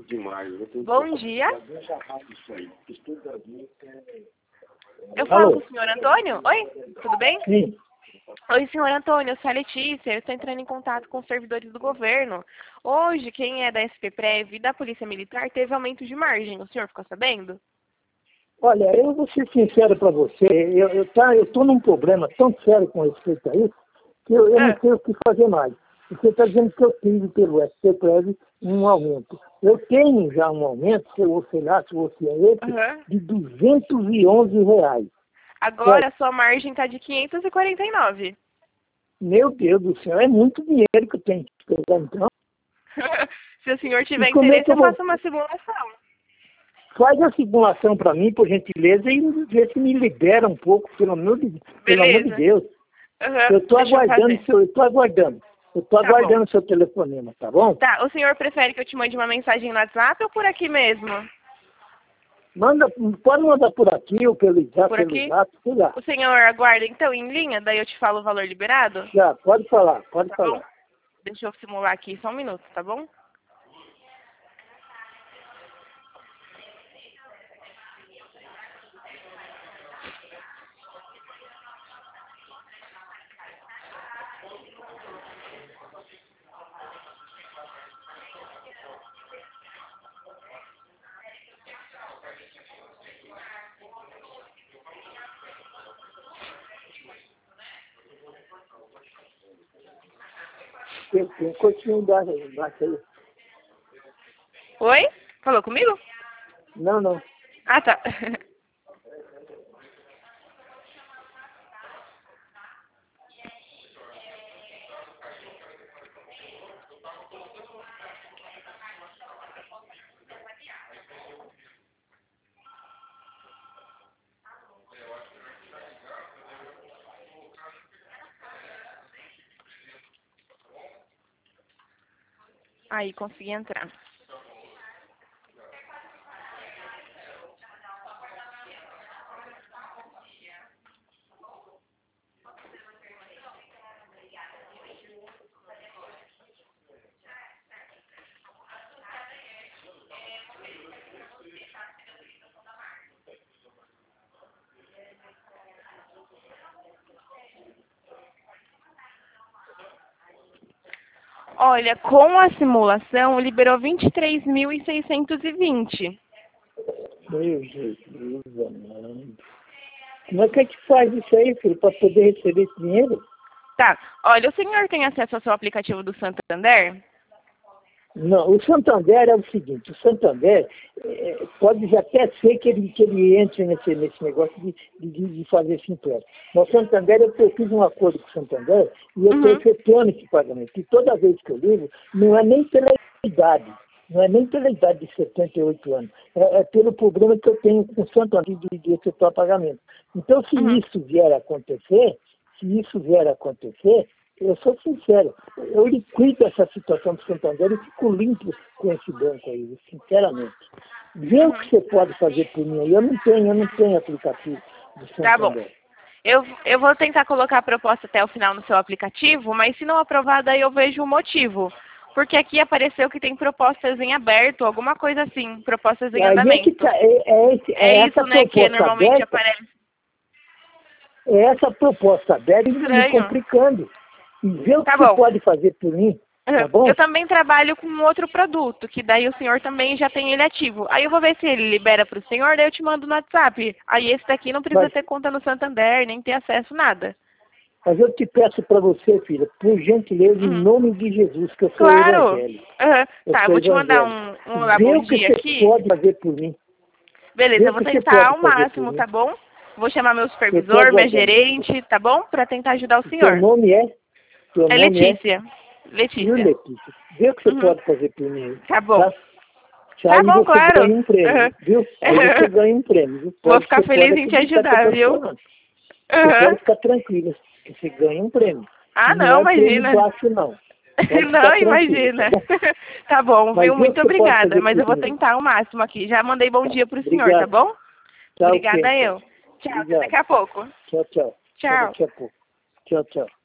Bom dia. Eu falo Alô? com o senhor Antônio? Oi, tudo bem? Sim. Oi, senhor Antônio, eu sou a Letícia, eu estou entrando em contato com os servidores do governo. Hoje, quem é da SPPrev e da Polícia Militar teve aumento de margem, o senhor ficou sabendo? Olha, eu vou ser sincero para você, eu tô num problema tão sério com respeito a isso, que eu não sei o que fazer mais. Você está dizendo que eu tive pelo SPPrev um aumento. Eu tenho já um aumento, se eu sei lá, se você é esse, de R$ 211. Agora a sua margem está de 549. Meu Deus do céu, é muito dinheiro que eu tenho que pegar, então. Se o senhor tiver E como é interesse, que eu eu vou... faço uma simulação. Faz a simulação para mim, por gentileza, e vê se me libera um pouco, pelo amor de Beleza. Deus. Eu estou aguardando o seu telefonema, tá bom? Tá, o senhor prefere que eu te mande uma mensagem no WhatsApp ou por aqui mesmo? Pode mandar por aqui ou pelo WhatsApp, Por aqui? sei lá. O senhor aguarda então em linha, daí eu te falo o valor liberado? Já, pode falar. Tá bom? Deixa eu simular aqui só um minuto, tá bom? Tem continuidade aí, embaixo aí. Oi? Falou comigo? Não. Ah, tá. Aí, consegui entrar. Olha, com a simulação, liberou 23.620. Meu Jesus, amado. Como é que faz isso aí, filho, para poder receber esse dinheiro? Tá, olha, o senhor tem acesso ao seu aplicativo do Santander? Não, o Santander é o seguinte, o Santander pode até ser que ele entre nesse negócio de fazer esse imposto. Mas o Santander, eu fiz um acordo com o Santander e eu estou efetuando esse pagamento. E toda vez que eu ligo, não é nem pela idade de 78 anos, é pelo problema que eu tenho com o Santander de efetuar pagamento. Então, se isso vier a acontecer, eu sou sincero, eu liquido essa situação do Santander e fico limpo com esse banco aí, sinceramente. Vê o que você pode fazer por mim aí. Eu não tenho aplicativo do Santander. Tá bom. Eu vou tentar colocar a proposta até o final no seu aplicativo, mas se não aprovar, daí eu vejo o motivo. Porque aqui apareceu que tem propostas em aberto, alguma coisa assim, propostas em andamento. É isso, né, que normalmente aparece. É essa proposta aberta me complicando. E vê o que você pode fazer por mim, tá bom? Eu também trabalho com um outro produto, que daí o senhor também já tem ele ativo. Aí eu vou ver se ele libera para o senhor, daí eu te mando no WhatsApp. Aí esse daqui não precisa ter conta no Santander, nem ter acesso a nada. Mas eu te peço para você, filha, por gentileza, em nome de Jesus, que eu sou evangélico. Tá, eu vou te mandar um bom dia aqui. Vê o que você pode fazer por mim. Beleza, eu vou tentar ao máximo, tá bom? Vou chamar meu supervisor, minha gerente, tá bom? Para tentar ajudar o senhor. Seu nome é? É Letícia. Viu, Letícia? Vê o que você pode fazer por mim. Tá bom. Tá bom, você ganha um prêmio, viu? Aí você ganha um prêmio. Viu? Vou ficar feliz em te ajudar, viu? Você pode ficar tranquila, que você ganha um prêmio. Não, imagina. Não é baixo, não. Não, imagina. Tá bom, viu? Muito obrigada. Mas eu vou tentar ao máximo aqui. Já mandei bom dia pro senhor, tá bom? Obrigada eu. Tchau, até daqui a pouco. Tchau. Tchau. Daqui a pouco. Tchau.